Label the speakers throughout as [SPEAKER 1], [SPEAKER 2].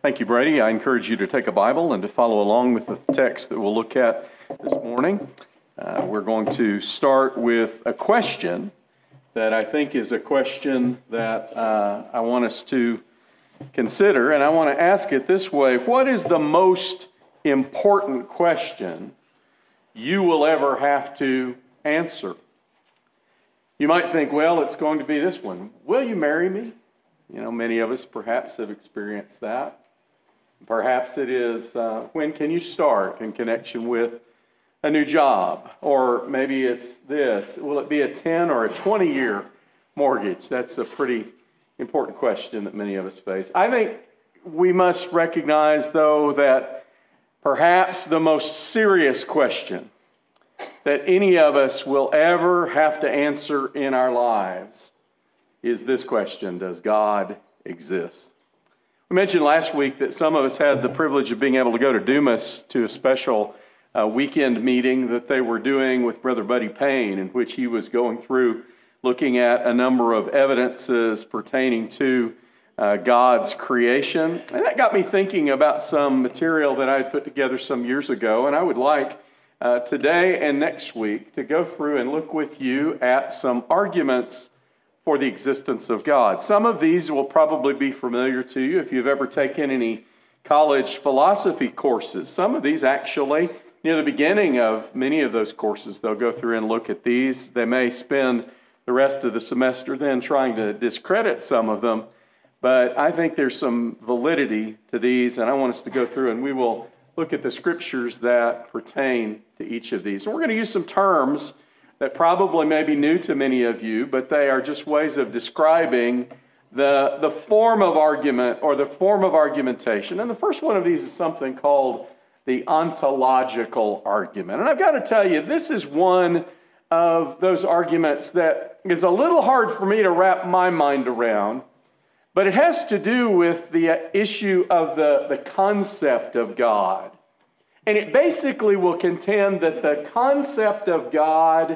[SPEAKER 1] Thank you, Brady. I encourage you to take a Bible and to follow along with the text that we'll look at this morning. We're going to start with a question that I think is a question that I want us to consider, and I want to ask it this way. What is the most important question you will ever have to answer? You might think, well, it's going to be this one. Will you marry me? You know, many of us perhaps have experienced that. Perhaps it is, when can you start in connection with a new job? Or maybe it's this, will it be a 10 or a 20-year mortgage? That's a pretty important question that many of us face. I think we must recognize, though, that perhaps the most serious question that any of us will ever have to answer in our lives is this question: does God exist? We mentioned last week that some of us had the privilege of being able to go to Dumas to a special weekend meeting that they were doing with Brother Buddy Payne, in which he was going through looking at a number of evidences pertaining to God's creation. And that got me thinking about some material that I had put together some years ago, and I would like today and next week to go through and look with you at some arguments for the existence of God. Some of these will probably be familiar to you if you've ever taken any college philosophy courses. Some of these actually, near the beginning of many of those courses, they'll go through and look at these. They may spend the rest of the semester then trying to discredit some of them, but I think there's some validity to these, and I want us to go through and we will look at the scriptures that pertain to each of these. And we're going to use some terms that probably may be new to many of you, but they are just ways of describing the form of argument or the form of argumentation. And the first one of these is something called the ontological argument. And I've got to tell you, this is one of those arguments that is a little hard for me to wrap my mind around, but it has to do with the issue of the concept of God. And it basically will contend that the concept of God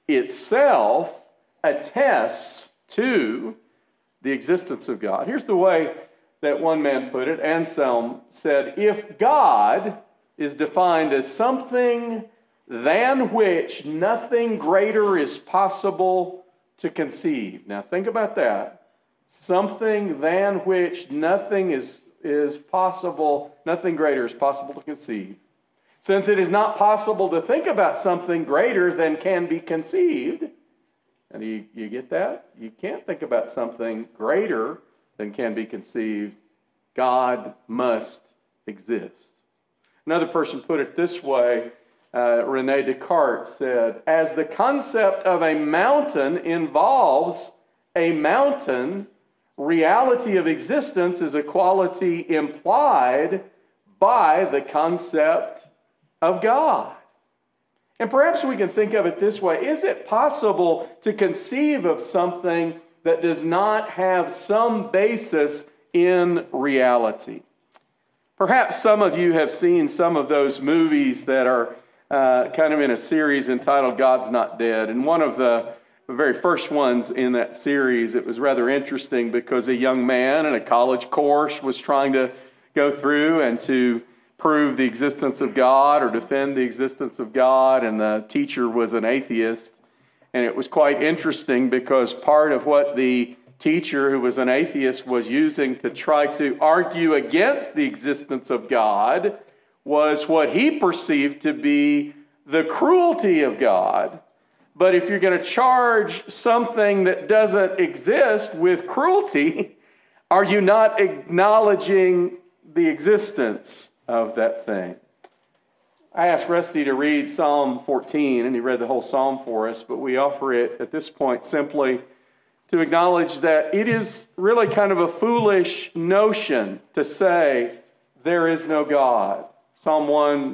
[SPEAKER 1] itself attests to the existence of God. Here's the way that one man put it. Anselm said, if God is defined as something than which nothing greater is possible to conceive. Now think about that. Something than which nothing is possible, nothing greater is possible to conceive. Since it is not possible to think about something greater than can be conceived, and you get that? You can't think about something greater than can be conceived. God must exist. Another person put it this way. René Descartes said, as the concept of a mountain involves a mountain, reality of existence is a quality implied by the concept of God. And perhaps we can think of it this way. Is it possible to conceive of something that does not have some basis in reality? Perhaps some of you have seen some of those movies that are kind of in a series entitled God's Not Dead. And one of the very first ones in that series, it was rather interesting because a young man in a college course was trying to go through and to prove the existence of God or defend the existence of God, and the teacher was an atheist. And it was quite interesting because part of what the teacher, who was an atheist, was using to try to argue against the existence of God was what he perceived to be the cruelty of God. But if you're going to charge something that doesn't exist with cruelty, are you not acknowledging the existence of that thing? I asked Rusty to read Psalm 14, and he read the whole psalm for us, but we offer it at this point simply to acknowledge that it is really kind of a foolish notion to say there is no God. Psalm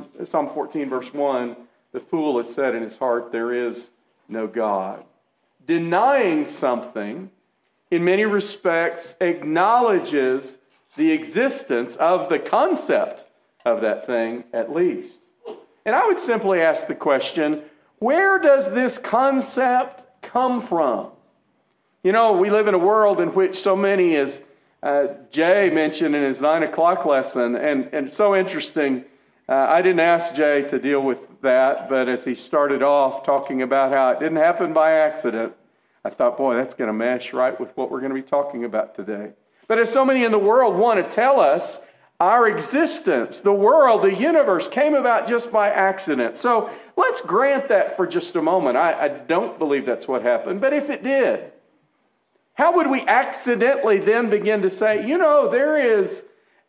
[SPEAKER 1] 14, verse 1, the fool has said in his heart, there is no God. Denying something, in many respects, acknowledges the existence of the concept of that thing, at least. And I would simply ask the question, where does this concept come from? You know, we live in a world in which so many is Jay mentioned in his 9 o'clock lesson, and it's so interesting. I didn't ask Jay to deal with that, but as he started off talking about how it didn't happen by accident, I thought, boy, that's going to mesh right with what we're going to be talking about today. But as so many in the world want to tell us, our existence, the world, the universe came about just by accident. So let's grant that for just a moment. I don't believe that's what happened, but if it did, how would we accidentally then begin to say, there is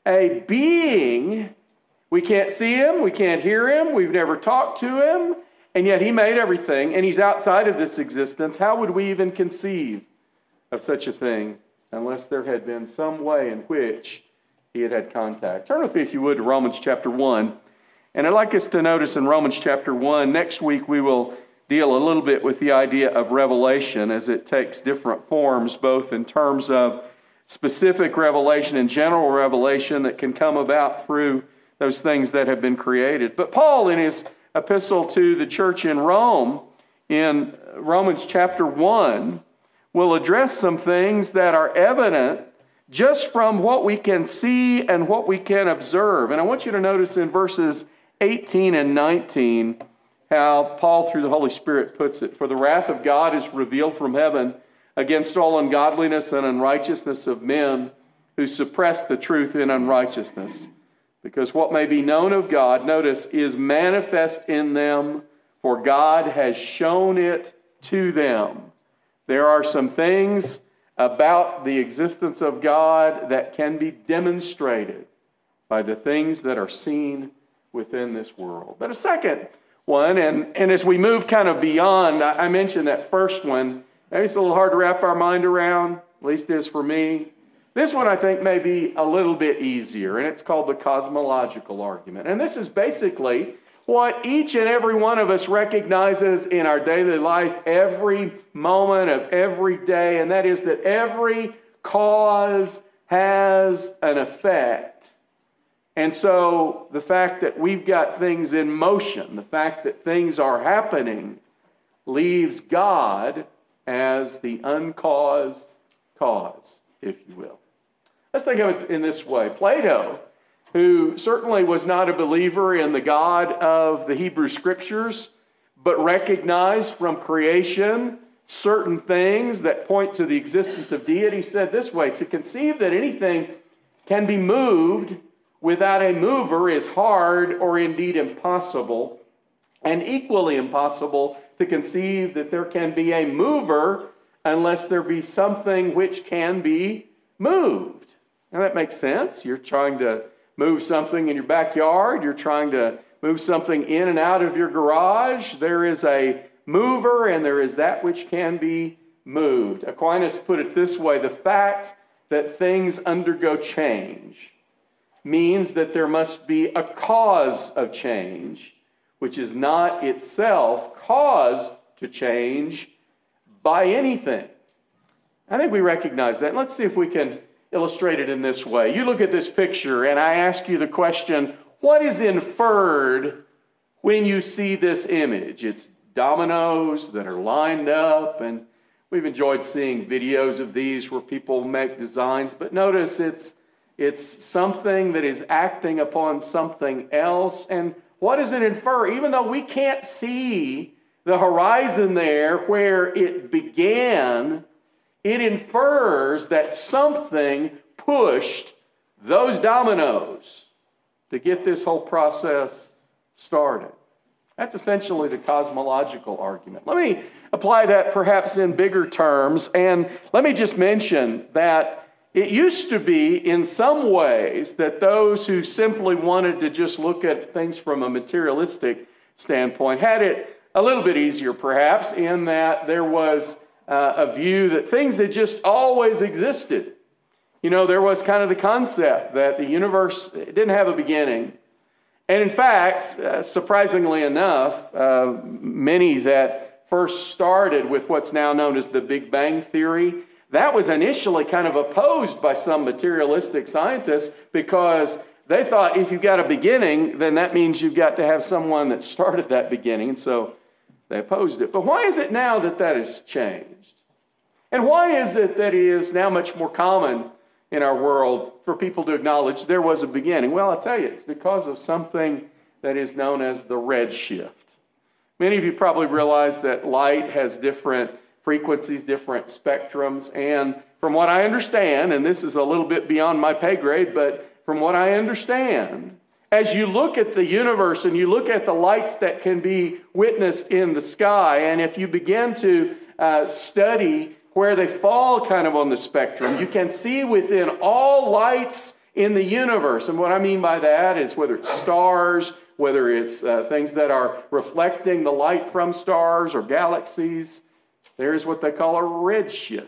[SPEAKER 1] a being, we can't see him, we can't hear him, we've never talked to him, and yet he made everything, and he's outside of this existence. How would we even conceive of such a thing unless there had been some way in which he had contact? Turn with me, if you would, to Romans chapter 1. And I'd like us to notice in Romans chapter 1, next week we will deal a little bit with the idea of revelation as it takes different forms, both in terms of specific revelation and general revelation that can come about through those things that have been created. But Paul, in his epistle to the church in Rome, in Romans chapter 1, will address some things that are evident just from what we can see and what we can observe. And I want you to notice in verses 18 and 19 how Paul, through the Holy Spirit, puts it. For the wrath of God is revealed from heaven against all ungodliness and unrighteousness of men who suppress the truth in unrighteousness. Because what may be known of God, notice, is manifest in them, for God has shown it to them. There are some things about the existence of God that can be demonstrated by the things that are seen within this world. But a second one, and as we move kind of beyond, I mentioned that first one, maybe it's a little hard to wrap our mind around, at least it is for me. This one I think may be a little bit easier, and it's called the cosmological argument. And this is basically what each and every one of us recognizes in our daily life every moment of every day, and that is that every cause has an effect. And so the fact that we've got things in motion, the fact that things are happening, leaves God as the uncaused cause, if you will. Let's think of it in this way. Plato, who certainly was not a believer in the God of the Hebrew Scriptures, but recognized from creation certain things that point to the existence of deity, said this way: to conceive that anything can be moved without a mover is hard or indeed impossible, and equally impossible to conceive that there can be a mover unless there be something which can be moved. Now that makes sense. You're trying to move something in your backyard. You're trying to move something in and out of your garage. There is a mover and there is that which can be moved. Aquinas put it this way: the fact that things undergo change means that there must be a cause of change, which is not itself caused to change by anything. I think we recognize that. Let's see if we can illustrate it in this way. You look at this picture and I ask you the question, what is inferred when you see this image? It's dominoes that are lined up, and we've enjoyed seeing videos of these where people make designs, but notice it's something that is acting upon something else. And what does it infer? Even though we can't see the horizon there where it began, it infers that something pushed those dominoes to get this whole process started. That's essentially the cosmological argument. Let me apply that perhaps in bigger terms, and let me just mention that it used to be in some ways that those who simply wanted to just look at things from a materialistic standpoint had it a little bit easier perhaps, in that there was a view that things had just always existed. You know, there was kind of the concept that the universe didn't have a beginning. And in fact, surprisingly enough, many that first started with what's now known as the Big Bang Theory, that was initially kind of opposed by some materialistic scientists, because they thought if you've got a beginning, then that means you've got to have someone that started that beginning. And so they opposed it. But why is it now that that has changed? And why is it that it is now much more common in our world for people to acknowledge there was a beginning? Well, I'll tell you, it's because of something that is known as the redshift. Many of you probably realize that light has different frequencies, different spectrums, and from what I understand, and this is a little bit beyond my pay grade, but from what I understand, as you look at the universe and you look at the lights that can be witnessed in the sky, and if you begin to study where they fall kind of on the spectrum, you can see within all lights in the universe. And what I mean by that is whether it's stars, whether it's things that are reflecting the light from stars or galaxies, there's what they call a redshift.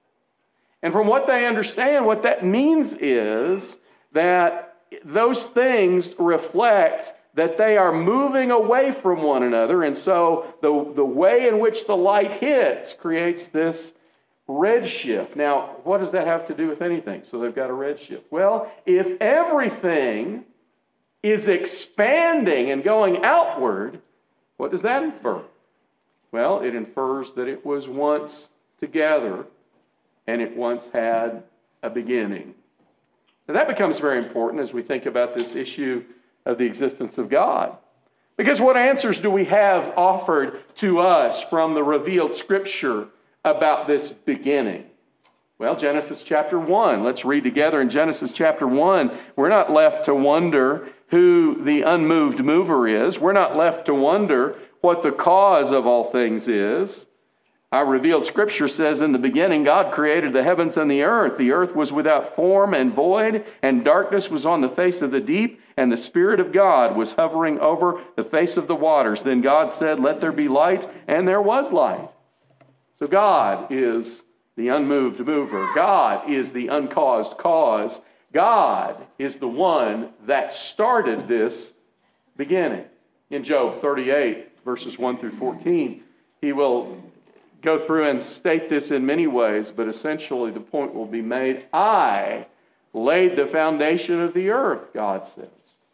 [SPEAKER 1] And from what they understand, what that means is that those things reflect that they are moving away from one another. And so the way in which the light hits creates this redshift. Now, what does that have to do with anything? So they've got a redshift. Well, if everything is expanding and going outward, what does that infer? Well, it infers that it was once together and it once had a beginning. Now that becomes very important as we think about this issue of the existence of God. Because what answers do we have offered to us from the revealed Scripture about this beginning? Well, Genesis chapter 1. Let's read together in Genesis chapter 1. We're not left to wonder who the unmoved mover is. We're not left to wonder what the cause of all things is. Our revealed Scripture says, in the beginning, God created the heavens and the earth. The earth was without form and void, and darkness was on the face of the deep, and the Spirit of God was hovering over the face of the waters. Then God said, let there be light, and there was light. So God is the unmoved mover. God is the uncaused cause. God is the one that started this beginning. In Job 38, verses 1 through 14, he will go through and state this in many ways, but essentially the point will be made. I laid the foundation of the earth, God says.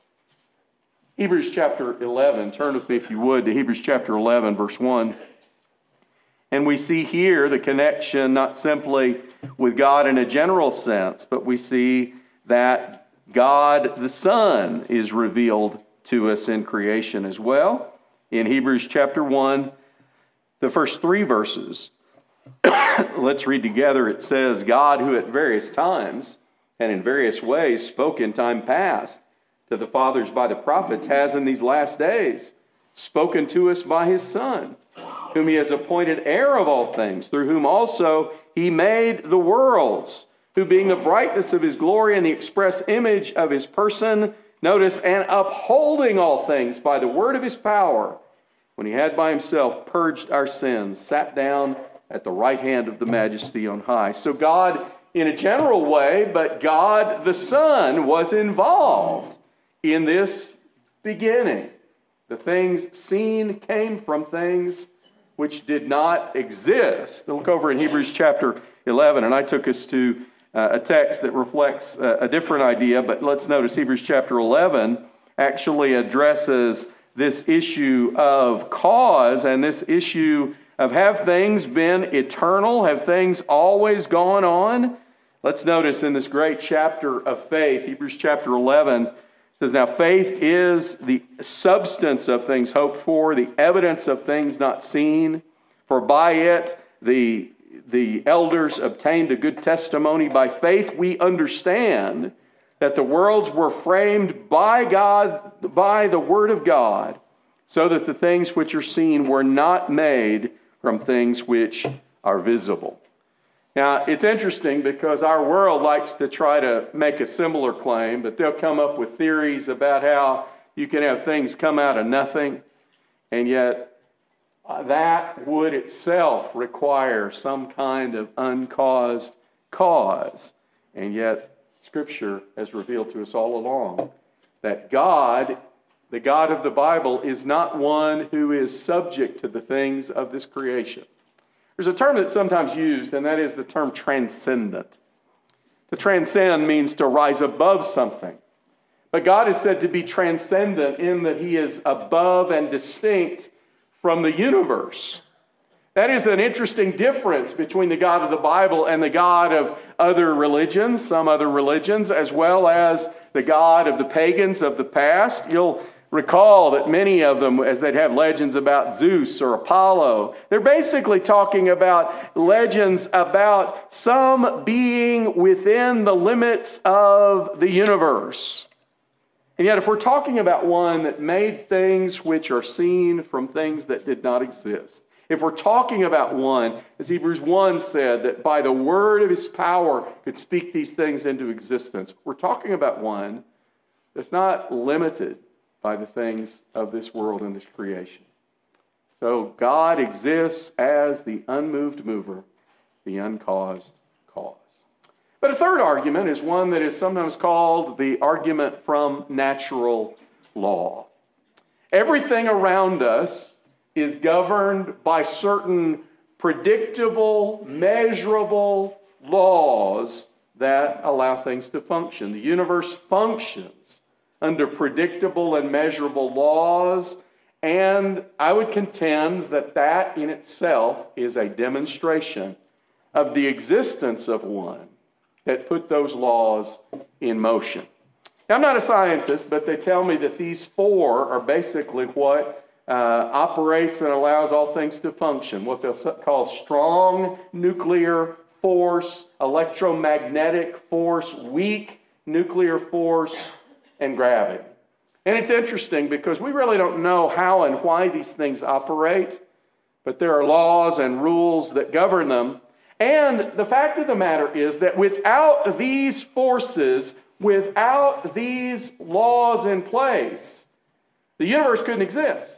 [SPEAKER 1] Hebrews chapter 11, turn with me if you would to Hebrews chapter 11, verse 1. And we see here the connection not simply with God in a general sense, but we see that God the Son is revealed to us in creation as well. In Hebrews chapter 1, the first 3 verses, let's read together. It says, God, who at various times and in various ways spoke in time past to the fathers by the prophets, has in these last days spoken to us by his Son, whom he has appointed heir of all things, through whom also he made the worlds, who being the brightness of his glory and the express image of his person, notice, and upholding all things by the word of his power, when he had by himself purged our sins, sat down at the right hand of the majesty on high. So God, in a general way, but God the Son was involved in this beginning. The things seen came from things which did not exist. Look over in Hebrews chapter 11, and I took us to a text that reflects a different idea, but let's notice Hebrews chapter 11 actually addresses this issue of cause and this issue of have things been eternal? Have things always gone on? Let's notice in this great chapter of faith, Hebrews chapter 11, says, now faith is the substance of things hoped for, the evidence of things not seen. For by it the elders obtained a good testimony. By faith we understand that the worlds were framed by God, by the word of God, so that the things which are seen were not made from things which are visible. Now, it's interesting because our world likes to try to make a similar claim, but they'll come up with theories about how you can have things come out of nothing, and yet that would itself require some kind of uncaused cause. And yet, Scripture has revealed to us all along that God, the God of the Bible, is not one who is subject to the things of this creation. There's a term that's sometimes used, and that is the term transcendent. To transcend means to rise above something. But God is said to be transcendent in that he is above and distinct from the universe. That is an interesting difference between the God of the Bible and the God of other religions, some other religions, as well as the God of the pagans of the past. You'll recall that many of them, as they'd have legends about Zeus or Apollo, they're basically talking about legends about some being within the limits of the universe. And yet, if we're talking about one that made things which are seen from things that did not exist, if we're talking about one, as Hebrews 1 said, that by the word of his power could speak these things into existence, we're talking about one that's not limited by the things of this world and this creation. So God exists as the unmoved mover, the uncaused cause. But a third argument is one that is sometimes called the argument from natural law. Everything around us is governed by certain predictable, measurable laws that allow things to function. The universe functions under predictable and measurable laws, and I would contend that that in itself is a demonstration of the existence of one that put those laws in motion. Now, I'm not a scientist, but they tell me that these four are basically what operates and allows all things to function, what they'll call strong nuclear force, electromagnetic force, weak nuclear force, and gravity. And it's interesting because we really don't know how and why these things operate, but there are laws and rules that govern them. And the fact of the matter is that without these forces, without these laws in place, the universe couldn't exist.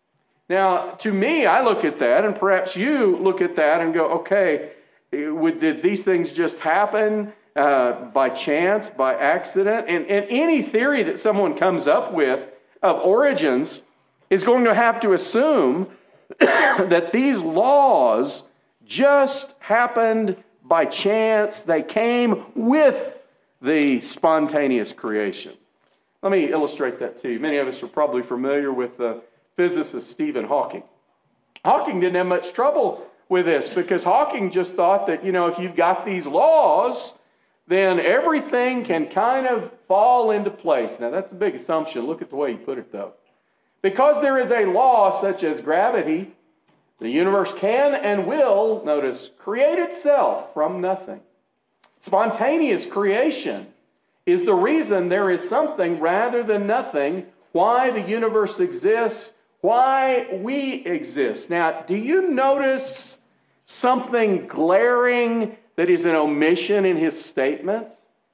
[SPEAKER 1] Now, to me, I look at that, and perhaps you look at that and go, okay, did these things just happen by chance, by accident? And any theory that someone comes up with of origins is going to have to assume that these laws just happened by chance. They came with the spontaneous creation. Let me illustrate that to you. Many of us are probably familiar with the physicist Stephen Hawking. Hawking didn't have much trouble with this because Hawking just thought that, if you've got these laws, then everything can kind of fall into place. Now, that's a big assumption. Look at the way he put it, though. Because there is a law such as gravity, the universe can and will, notice, create itself from nothing. Spontaneous creation is the reason there is something rather than nothing, why the universe exists, why we exist. Now, do you notice something glaring that is an omission in his statement?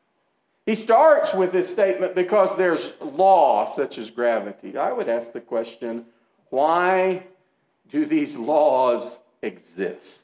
[SPEAKER 1] He starts with this statement because there's law such as gravity. I would ask the question, why do these laws exist?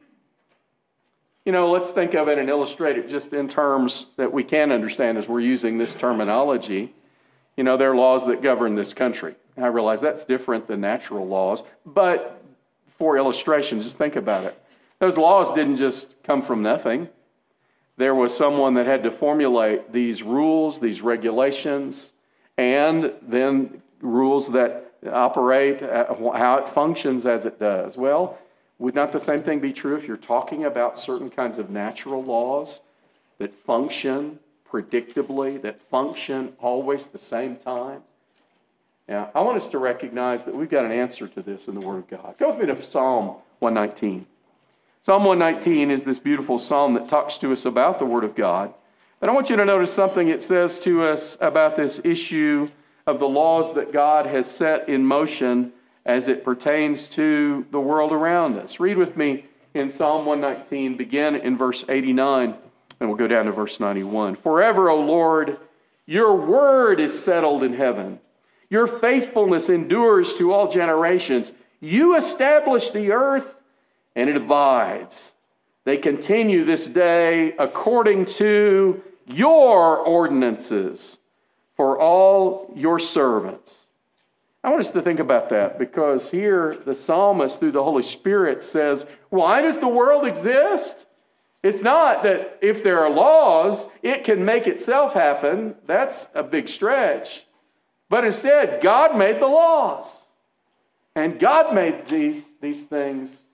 [SPEAKER 1] Let's think of it and illustrate it just in terms that we can understand as we're using this terminology. There are laws that govern this country. I realize that's different than natural laws, but for illustration, just think about it. Those laws didn't just come from nothing. There was someone that had to formulate these rules, these regulations, and then rules that operate, how it functions as it does. Well, would not the same thing be true if you're talking about certain kinds of natural laws that function predictably, that function always at the same time? Now, I want us to recognize that we've got an answer to this in the Word of God. Go with me to Psalm 119. Psalm 119 is this beautiful psalm that talks to us about the Word of God. But I want you to notice something it says to us about this issue of the laws that God has set in motion as it pertains to the world around us. Read with me in Psalm 119, begin in verse 89, and we'll go down to verse 91. Forever, O Lord, your word is settled in heaven. Your faithfulness endures to all generations. You establish the earth, and it abides. They continue this day according to your ordinances for all your servants. I want us to think about that because here the psalmist, through the Holy Spirit, says, why does the world exist? It's not that if there are laws, it can make itself happen. That's a big stretch. But instead, God made the laws. And God made these things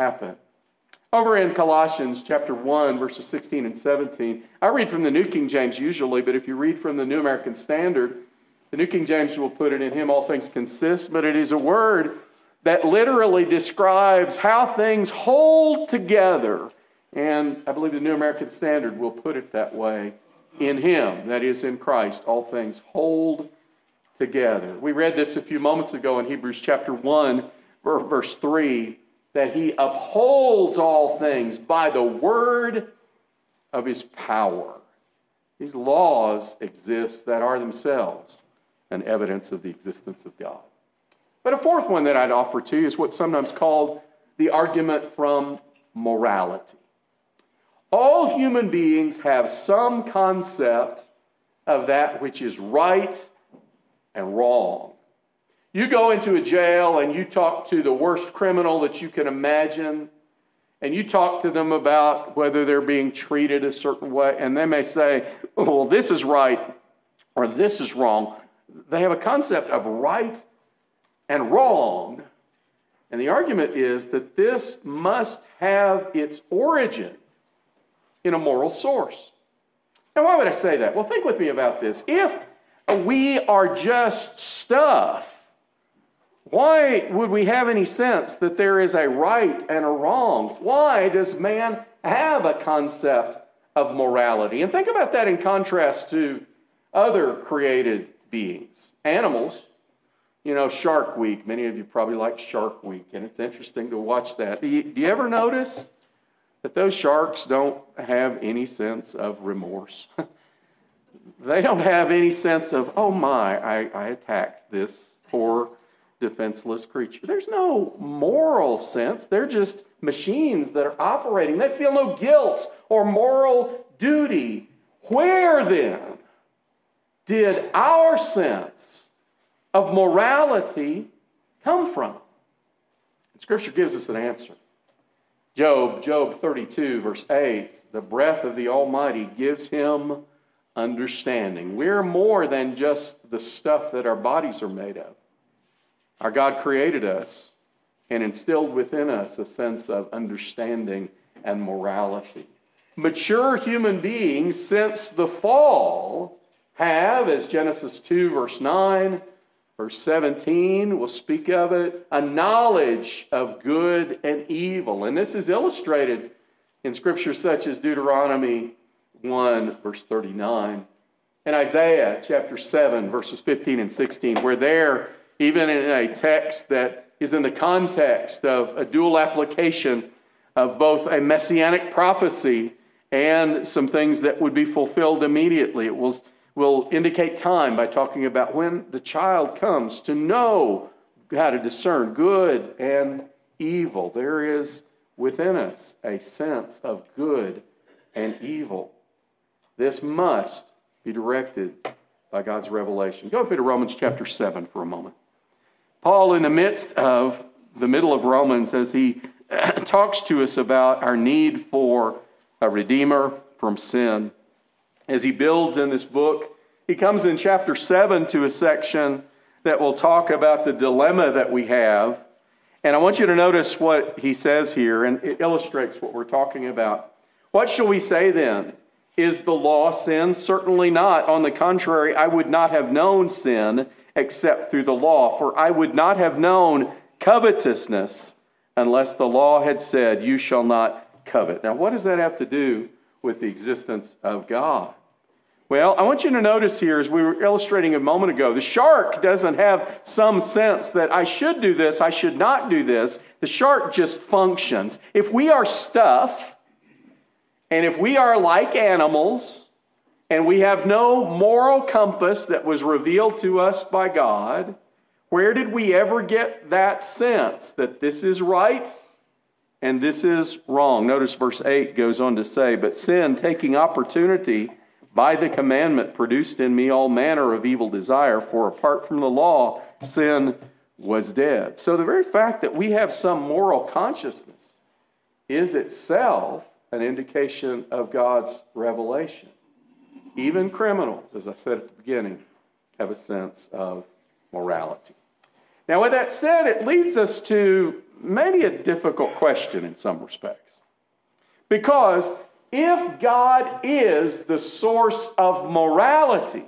[SPEAKER 1] happen. Over in Colossians chapter 1, verses 16 and 17, I read from the New King James usually, but if you read from the New American Standard, the New King James will put it, in him all things consist, but it is a word that literally describes how things hold together. And I believe the New American Standard will put it that way. In him, that is in Christ, all things hold together. We read this a few moments ago in Hebrews chapter 1, verse 3, that he upholds all things by the word of his power. These laws exist that are themselves an evidence of the existence of God. But a fourth one that I'd offer to you is what's sometimes called the argument from morality. All human beings have some concept of that which is right and wrong. You go into a jail and you talk to the worst criminal that you can imagine, and you talk to them about whether they're being treated a certain way, and they may say, oh, well, this is right or this is wrong. They have a concept of right and wrong, and the argument is that this must have its origin in a moral source. Now, why would I say that? Well, think with me about this. If we are just stuff, why would we have any sense that there is a right and a wrong? Why does man have a concept of morality? And think about that in contrast to other created beings. Animals, you know, Shark Week. Many of you probably like Shark Week, and it's interesting to watch that. Do you ever notice that those sharks don't have any sense of remorse? They don't have any sense of, oh my, I attacked this poor defenseless creature. There's no moral sense. They're just machines that are operating. They feel no guilt or moral duty. Where then did our sense of morality come from? And Scripture gives us an answer. Job 32, verse 8, the breath of the Almighty gives him understanding. We're more than just the stuff that our bodies are made of. Our God created us and instilled within us a sense of understanding and morality. Mature human beings since the fall have, as Genesis 2, verse 9, verse 17 will speak of it, a knowledge of good and evil. And this is illustrated in scripture such as Deuteronomy 1, verse 39, and Isaiah chapter 7, verses 15 and 16, where there, even in a text that is in the context of a dual application of both a messianic prophecy and some things that would be fulfilled immediately. It will indicate time by talking about when the child comes to know how to discern good and evil. There is within us a sense of good and evil. This must be directed by God's revelation. Go with me to Romans chapter 7 for a moment. Paul, in the midst of the middle of Romans, as he talks to us about our need for a redeemer from sin, as he builds in this book, he comes in chapter 7 to a section that will talk about the dilemma that we have. And I want you to notice what he says here, and it illustrates what we're talking about. What shall we say then? Is the law sin? Certainly not. On the contrary, I would not have known sin except through the law. For I would not have known covetousness unless the law had said, you shall not covet. Now, what does that have to do with the existence of God? Well, I want you to notice here, as we were illustrating a moment ago, the shark doesn't have some sense that I should do this, I should not do this. The shark just functions. If we are stuff, and if we are like animals, and we have no moral compass that was revealed to us by God, where did we ever get that sense that this is right and this is wrong? Notice verse 8 goes on to say, but sin, taking opportunity by the commandment, produced in me all manner of evil desire, for apart from the law, sin was dead. So the very fact that we have some moral consciousness is itself an indication of God's revelation. Even criminals, as I said at the beginning, have a sense of morality. Now, with that said, it leads us to maybe a difficult question in some respects. Because if God is the source of morality,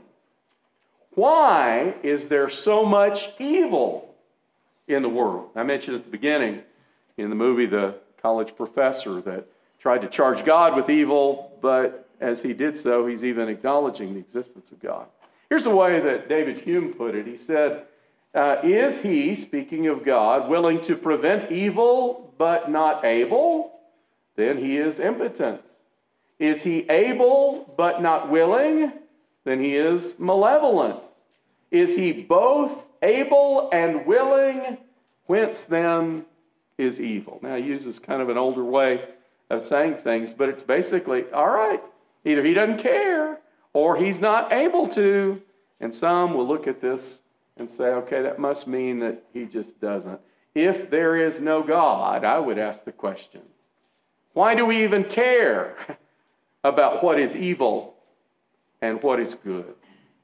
[SPEAKER 1] why is there so much evil in the world? I mentioned at the beginning in the movie The College Professor that tried to charge God with evil, but as he did so, he's even acknowledging the existence of God. Here's the way that David Hume put it. He said, is he, speaking of God, willing to prevent evil but not able? Then he is impotent. Is he able but not willing? Then he is malevolent. Is he both able and willing? Whence then is evil? Now he uses kind of an older way of saying things, but it's basically, all right, either he doesn't care or he's not able to. And some will look at this and say, okay, that must mean that he just doesn't. If there is no God, I would ask the question, why do we even care about what is evil and what is good?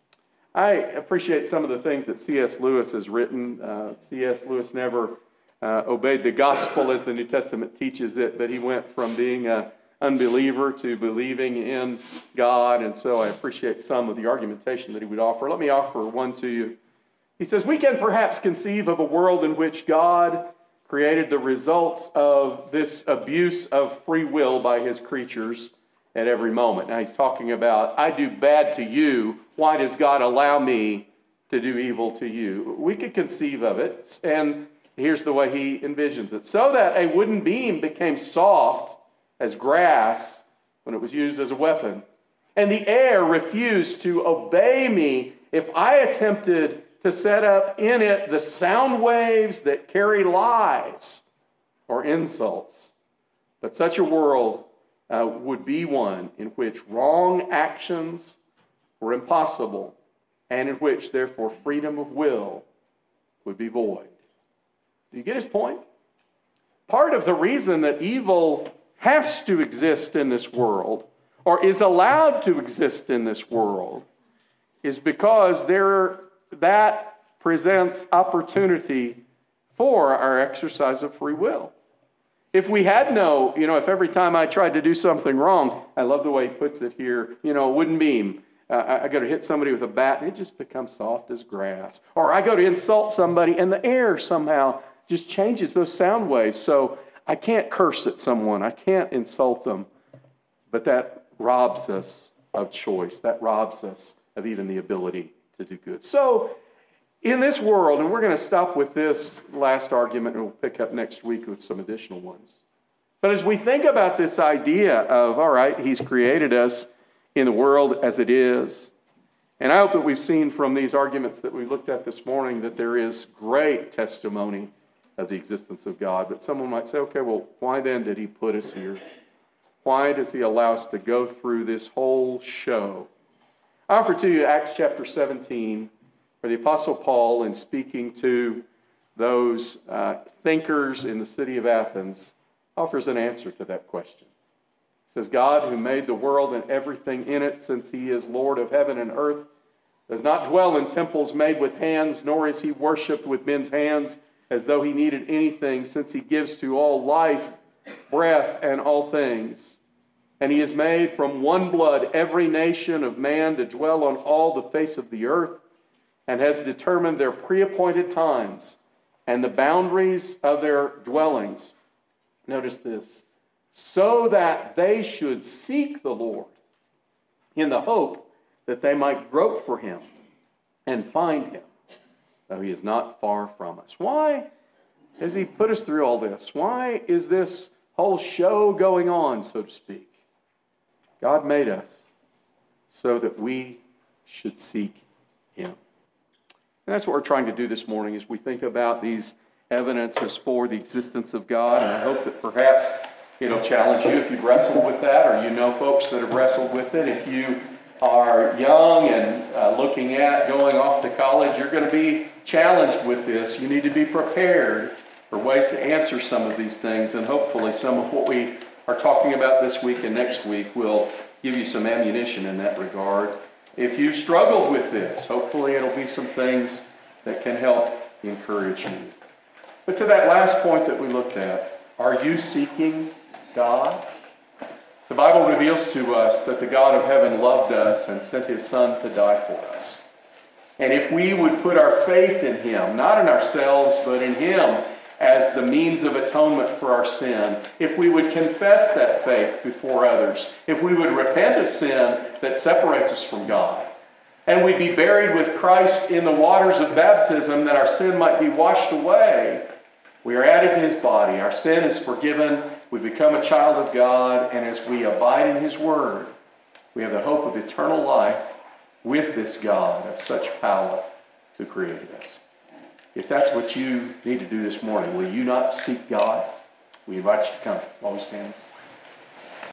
[SPEAKER 1] I appreciate some of the things that C.S. Lewis has written. C.S. Lewis never obeyed the gospel as the New Testament teaches it, but he went from being an unbeliever to believing in God, and so I appreciate some of the argumentation that he would offer. Let me offer one to you. He says, we can perhaps conceive of a world in which God created the results of this abuse of free will by his creatures at every moment. Now he's talking about, I do bad to you. Why does God allow me to do evil to you? We could conceive of it, and here's the way he envisions it. So that a wooden beam became soft as grass when it was used as a weapon, and the air refused to obey me if I attempted to set up in it the sound waves that carry lies or insults. But such a world would be one in which wrong actions were impossible and in which, therefore, freedom of will would be void. Do you get his point? Part of the reason that evil has to exist in this world or is allowed to exist in this world is because that presents opportunity for our exercise of free will. If we had if every time I tried to do something wrong, I love the way he puts it here, a wooden beam. I go to hit somebody with a bat and it just becomes soft as grass. Or I go to insult somebody and the air somehow just changes those sound waves. So I can't curse at someone. I can't insult them. But that robs us of choice. That robs us of even the ability to do good. So in this world, and we're going to stop with this last argument and we'll pick up next week with some additional ones. But as we think about this idea of, all right, he's created us in the world as it is, and I hope that we've seen from these arguments that we looked at this morning that there is great testimony of the existence of God. But someone might say, okay, well, why then did he put us here? Why does he allow us to go through this whole show? I offer to you Acts chapter 17, where the Apostle Paul, in speaking to those thinkers in the city of Athens, offers an answer to that question. He says, God, who made the world and everything in it, since he is Lord of heaven and earth, does not dwell in temples made with hands, nor is he worshipped with men's hands as though he needed anything, since he gives to all life, breath, and all things. And he has made from one blood every nation of man to dwell on all the face of the earth, and has determined their pre-appointed times and the boundaries of their dwellings. Notice this. So that they should seek the Lord in the hope that they might grope for him and find him, though he is not far from us. Why has he put us through all this? Why is this whole show going on, so to speak? God made us so that we should seek him. And that's what we're trying to do this morning as we think about these evidences for the existence of God. And I hope that perhaps it'll challenge you if you've wrestled with that, or you know folks that have wrestled with it. If you are young and looking at going off to college, you're going to be challenged with this. You need to be prepared for ways to answer some of these things, and hopefully some of what we are talking about this week and next week will give you some ammunition in that regard. If you struggled with this, hopefully it'll be some things that can help encourage you. But to that last point that we looked at, are you seeking God? The Bible reveals to us that the God of heaven loved us and sent his Son to die for us. And if we would put our faith in him, not in ourselves, but in him as the means of atonement for our sin, if we would confess that faith before others, if we would repent of sin that separates us from God, and we'd be buried with Christ in the waters of baptism that our sin might be washed away, we are added to his body. Our sin is forgiven. We become a child of God. And as we abide in his word, we have the hope of eternal life with this God of such power who created us. If that's what you need to do this morning, will you not seek God? We invite you to come while we stand.